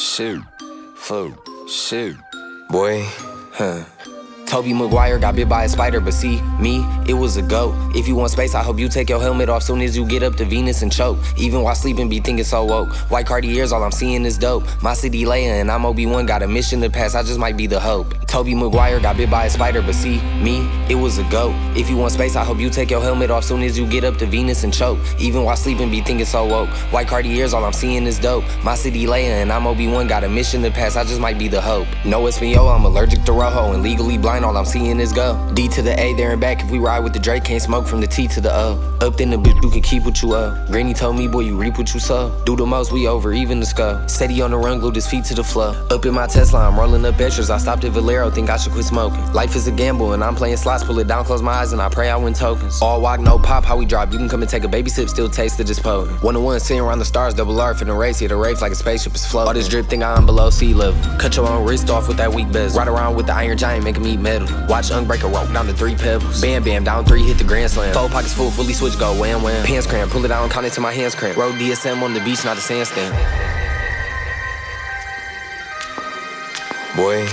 shoot, food, shoot. Boy, Tobey Maguire got bit by a spider, but see, me, it was a goat. If you want space, I hope you take your helmet off soon as you get up to Venus and choke. Even while sleeping, be thinking so woke. White Cartiers, all I'm seeing is dope. My city Leia and I'm Obi-Wan, got a mission to pass, I just might be the hope. Tobey Maguire got bit by a spider, but see, me, it was a goat. If you want space, I hope you take your helmet off soon as you get up to Venus and choke. Even while sleeping, be thinking so woke. White Cartiers, all I'm seeing is dope. My city Leia and I'm Obi-Wan, got a mission to pass, I just might be the hope. No Espanol, I'm allergic to Rojo, and legally blind, all I'm seeing is go. D to the A, there and back, if we ride with the Drake, can't smoke from the T to the O. Up in the bitch, you can keep what you owe. Granny told me, boy, you reap what you sow. Do the most, we over, even the skull. Steady on the run, glued his feet to the floor. Up in my Tesla, I'm rolling up extras. I stopped at Valero, think I should quit smoking. Life is a gamble, and I'm playing slots. Pull it down, close my eyes, and I pray I win tokens. All walk, no pop, how we drop. You can come and take a baby sip, still taste it, just potent. 1-on-1, sitting around the stars, double R, finna race. Hit a race like a spaceship is floating. All this drip, think I'm below sea level. Cut your own wrist off with that weak bezel. Ride around with the Iron Giant, make him eat metal. Watch Unk break a rope down to 3 pebbles. Bam, bam, down 3, hit the grand slam. 4 pockets full, fully switch, go wham, wham. Pants cramp, pull it out, count it till my hands cramp. Road DSM on the beach, not a sandstand. Boy.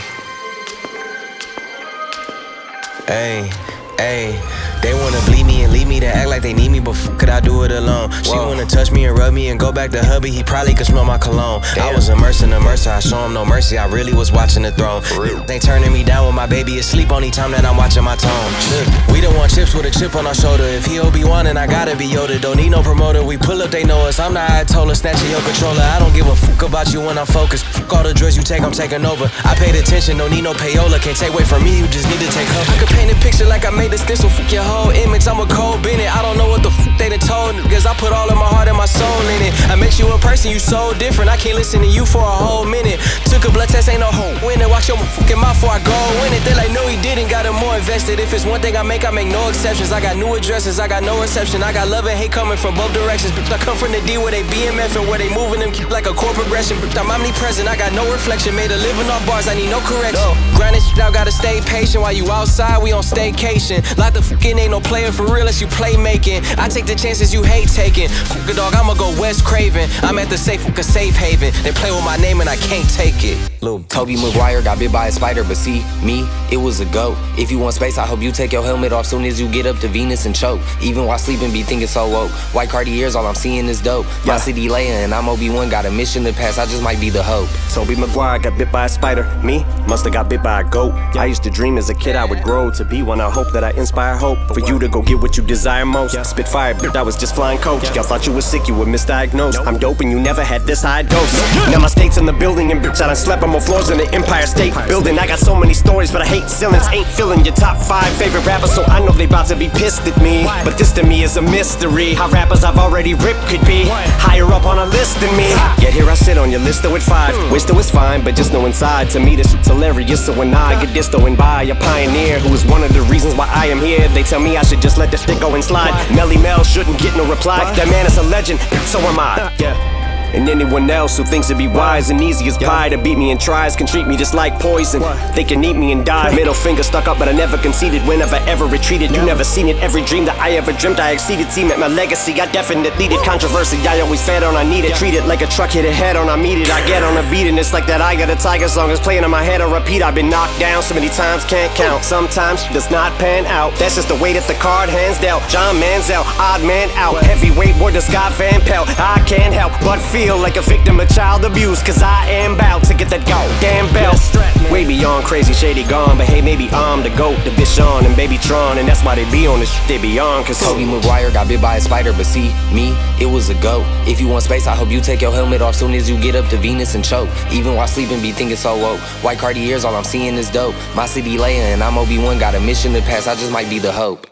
Hey, they wanna bleed me and leave me to act like they need me, but could I do it alone? She wanna touch me and rub me and go back to hubby, he probably could smell my cologne. I was immersed in the mercy, I show him no mercy, I really was watching the throne. They turning me down when my baby is asleep only time that I'm watching my tone. Look, we don't want chips with a chip on our shoulder. If he Obi-Wan and I gotta be Yoda, don't need no promoter, we pull up, they know us. I'm the Ayatollah, snatching your controller. I don't give a fuck about you when I'm focused. Fuck all the drugs you take, I'm taking over. I paid attention, don't need no payola, can't take away from me, you just need to take cover. I could paint a picture like I made a stencil, fuck your whole image, I'm a cold Bennett. I don't know what the fuck they done told niggas, I put all of my heart and my soul in it. I met you in person, you so different, I can't listen to you for a whole minute. Took a blood test, ain't no hope winner, watch your fucking mouth before I go win it. They like, no he didn't, got him more invested. If it's one thing I make no exceptions. I got new addresses, I got no reception. I got love and hate coming from both directions. But I come from the D where they BMF and where they moving them keep like a core progression. But I'm omnipresent, I got no reflection. Made a living off bars, I need no correction. Grinding shit out, gotta stay patient. While you outside, we on staycation. Like the fucking ain't no player for real unless you play making. I take the chances you hate taking. Fuck a dog, I'ma go West Craven. I'm at the safe haven. They play with my name and I can't take it. Lil Tobey Maguire got bit by a spider, but see, me, it was a goat. If you want space, I hope you take your helmet off soon as you get up to Venus and choke. Even while sleeping, be thinking so woke. White Cartiers, all I'm seeing is dope. My city Leia and I'm Obi-Wan, got a mission to pass, I just might be the hope. Tobey Maguire got bit by a spider. Me, musta got bit by a goat. I used to dream as a kid I would grow to be one. I hope that I inspire hope for you to go get what you desire most. Spitfire, but I was just flying coach. Y'all thought you were sick, you were misdiagnosed. I'm dope and you never had this high dose. Now my state's in the building and bitch, I done slept on more floors in the Empire State Building. I got so many stories, but I hate ceilings. Ain't feeling your top 5 favorite rappers, so I know they about to be pissed at me. But this to me is a mystery. How rappers I've already ripped could be higher up on a list than me. Yet here I sit on your list though at 5. Wish though it's fine, but just know inside to me this shit's hilarious. So when I get dissed and by a pioneer who is one of the reasons why I am here, they tell me I should just let this shit go and slide. Melly Mel shouldn't get no reply. That man is a legend, so am I. And anyone else who thinks it'd be wise and easy as pie to beat me and tries can treat me just like poison. They can eat me and die. Middle finger stuck up, but I never conceded. Whenever ever retreated, you never seen it. Every dream that I ever dreamt, I exceeded. See, met my legacy, I definitely did. Controversy, I always fed on, I need it. Treat it like a truck hit a head on, I meet it. I get on a beat and it's like that I got a tiger song is playing in my head on repeat. I've been knocked down so many times, can't count. Sometimes it does not pan out. That's just the way that the card hands dealt. John Manziel, odd man out. Heavyweight boy to Scott Van Pelt. I can't help but feel like a victim of child abuse, cause I am bout to get that goddamn belt. Way beyond crazy, shady gone, but hey, maybe I'm the GOAT, the Bichon and Baby Tron, and that's why they be on this shit they be on. Cause Tobey Maguire got bit by a spider, but see, me, it was a goat. If you want space, I hope you take your helmet off soon as you get up to Venus and choke. Even while sleeping, be thinking so woke. White Cartiers, all I'm seeing is dope. My city Leia and I'm Obi-Wan, got a mission to pass, I just might be the hope.